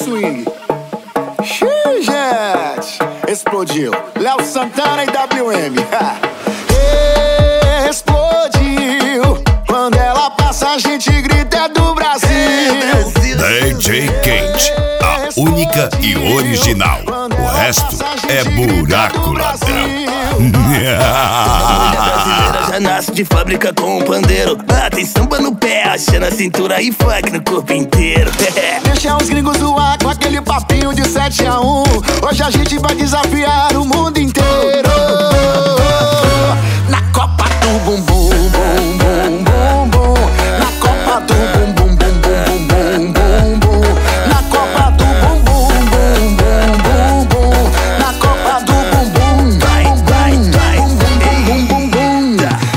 swing. Xiii, gente, explodiu. Léo Santana e WM. Explodiu. Quando ela passa, a gente grita, é do Brasil. DJ Kate, a única e original. O resto é buraco ladrão. Mulher brasileira já nasce de fábrica com um pandeiro. Tem samba no pé, acha na cintura e funk no corpo inteiro. Deixa os gringos zoar com aquele papinho de 7-1. Hoje a gente vai desafiar o mundo inteiro. Na Copa do Bumbum, bum, bum, bum, bum. Na Copa do Bumbum, bum, bum, bum, bum, bum. Na Copa do Bumbum, bum, bum, bum, bum. Na Copa do Bumbum, Vai, vai, vai. bum, bum, bum.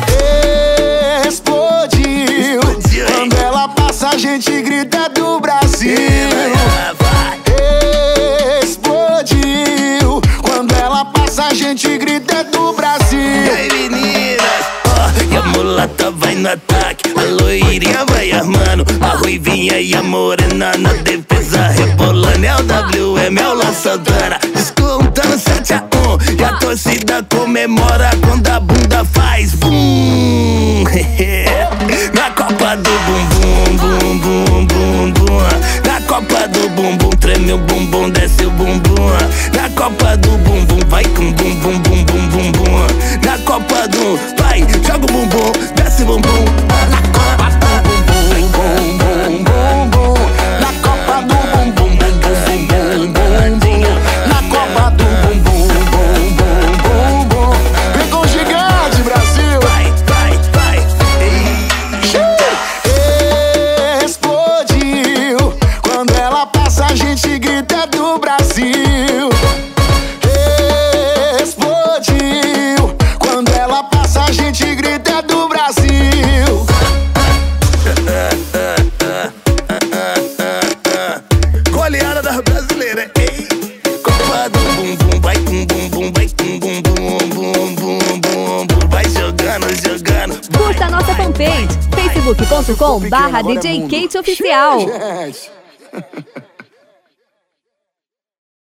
Explodiu. Quando ela passa, a gente grita, do Brasil. Explodiu. Quando ela passa, a gente grita, do Brasil. E aí, meninas, e a mulata vai no ataque, a loirinha vai armando, a ruivinha e a morena na defesa rebolando. É o WM, é o La Santana, descontando 7-1. E a torcida comemora quando a bunda faz bum. Na Copa do Bumbum, bum, bum, bum, bum. Na Copa do Bumbum, treme o bumbum, desce o bumbum. Na Copa do Bumbum, vai com bum, bum, bum, bum, bum, bum. Na Copa do, vai, joga o bumbum, desce o bumbum. Na Copa do Bumbum, bum, bum, bum, bum. Na Copa do Bumbum, bum, bum, bum, bum, bum. Na Copa do Bumbum, bum, bum, bum, bum. Vem com o gigante, Brasil. Vai, vai, vai. Explodiu. Quando ela passa, a gente grita, é do Brasil. Explodiu. Quando ela passa, a gente grita, é do Brasil. Goleada das brasileiras, ei. Copa do Bumbum, vai com bumbum, vai com bumbum, bum, bum, bum, bum. Vai jogando, jogando. Curta a nossa fanpage, facebook.com/DJ Kate Oficial. Gente.